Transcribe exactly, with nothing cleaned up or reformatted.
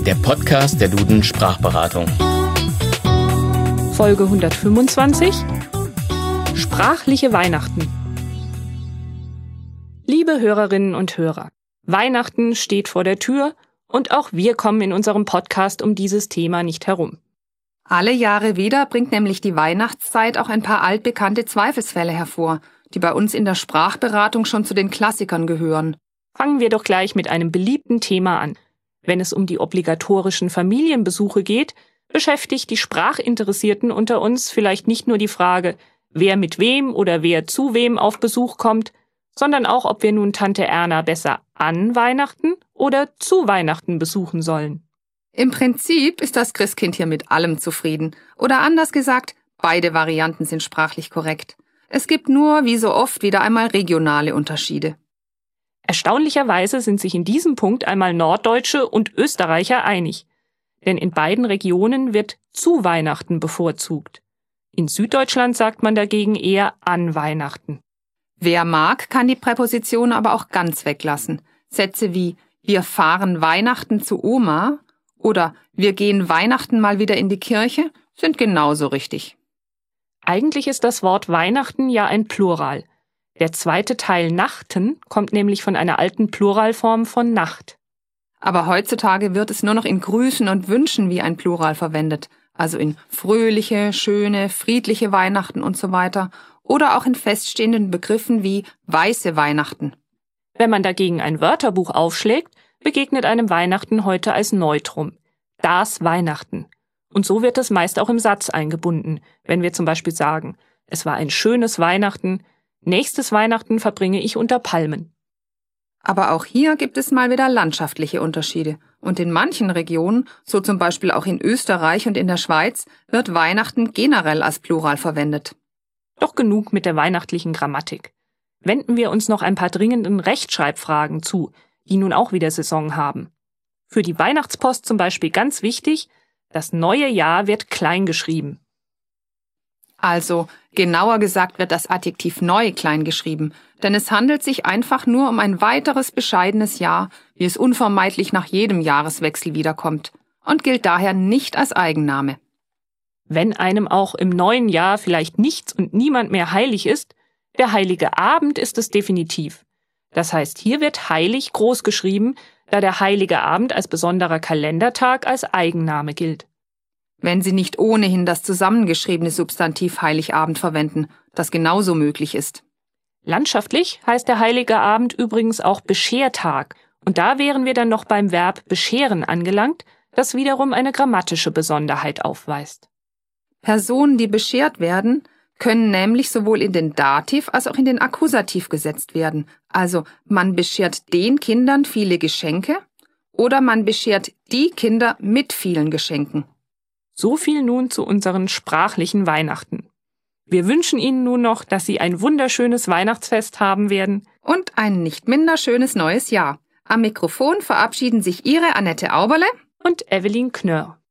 der Podcast der Duden Sprachberatung. Folge hundertfünfundzwanzig. Sprachliche Weihnachten. Liebe Hörerinnen und Hörer, Weihnachten steht vor der Tür und auch wir kommen in unserem Podcast um dieses Thema nicht herum. Alle Jahre wieder bringt nämlich die Weihnachtszeit auch ein paar altbekannte Zweifelsfälle hervor, die bei uns in der Sprachberatung schon zu den Klassikern gehören. Fangen wir doch gleich mit einem beliebten Thema an. Wenn es um die obligatorischen Familienbesuche geht, beschäftigt die Sprachinteressierten unter uns vielleicht nicht nur die Frage, wer mit wem oder wer zu wem auf Besuch kommt, sondern auch, ob wir nun Tante Erna besser an Weihnachten oder zu Weihnachten besuchen sollen. Im Prinzip ist das Christkind hier mit allem zufrieden. Oder anders gesagt, beide Varianten sind sprachlich korrekt. Es gibt nur, wie so oft, wieder einmal regionale Unterschiede. Erstaunlicherweise sind sich in diesem Punkt einmal Norddeutsche und Österreicher einig. Denn in beiden Regionen wird zu Weihnachten bevorzugt. In Süddeutschland sagt man dagegen eher an Weihnachten. Wer mag, kann die Präposition aber auch ganz weglassen. Sätze wie wir fahren Weihnachten zu Oma oder wir gehen Weihnachten mal wieder in die Kirche sind genauso richtig. Eigentlich ist das Wort Weihnachten ja ein Plural. Der zweite Teil Nachten kommt nämlich von einer alten Pluralform von Nacht. Aber heutzutage wird es nur noch in Grüßen und Wünschen wie ein Plural verwendet, also in fröhliche, schöne, friedliche Weihnachten und so weiter oder auch in feststehenden Begriffen wie weiße Weihnachten. Wenn man dagegen ein Wörterbuch aufschlägt, begegnet einem Weihnachten heute als Neutrum. Das Weihnachten. Und so wird es meist auch im Satz eingebunden, wenn wir zum Beispiel sagen, es war ein schönes Weihnachten, nächstes Weihnachten verbringe ich unter Palmen. Aber auch hier gibt es mal wieder landschaftliche Unterschiede. Und in manchen Regionen, so zum Beispiel auch in Österreich und in der Schweiz, wird Weihnachten generell als Plural verwendet. Doch genug mit der weihnachtlichen Grammatik. Wenden wir uns noch ein paar dringenden Rechtschreibfragen zu, die nun auch wieder Saison haben. Für die Weihnachtspost zum Beispiel ganz wichtig, das neue Jahr wird klein geschrieben. Also, genauer gesagt wird das Adjektiv neu klein geschrieben, denn es handelt sich einfach nur um ein weiteres bescheidenes Jahr, wie es unvermeidlich nach jedem Jahreswechsel wiederkommt und gilt daher nicht als Eigenname. Wenn einem auch im neuen Jahr vielleicht nichts und niemand mehr heilig ist, der heilige Abend ist es definitiv. Das heißt, hier wird heilig groß geschrieben, da der heilige Abend als besonderer Kalendertag als Eigenname gilt. Wenn Sie nicht ohnehin das zusammengeschriebene Substantiv Heiligabend verwenden, das genauso möglich ist. Landschaftlich heißt der heilige Abend übrigens auch Beschertag und da wären wir dann noch beim Verb bescheren angelangt, das wiederum eine grammatische Besonderheit aufweist. Personen, die beschert werden, können nämlich sowohl in den Dativ als auch in den Akkusativ gesetzt werden. Also man beschert den Kindern viele Geschenke oder man beschert die Kinder mit vielen Geschenken. So viel nun zu unseren sprachlichen Weihnachten. Wir wünschen Ihnen nun noch, dass Sie ein wunderschönes Weihnachtsfest haben werden. Und ein nicht minder schönes neues Jahr. Am Mikrofon verabschieden sich Ihre Annette Auberle und Evelyn Knörr.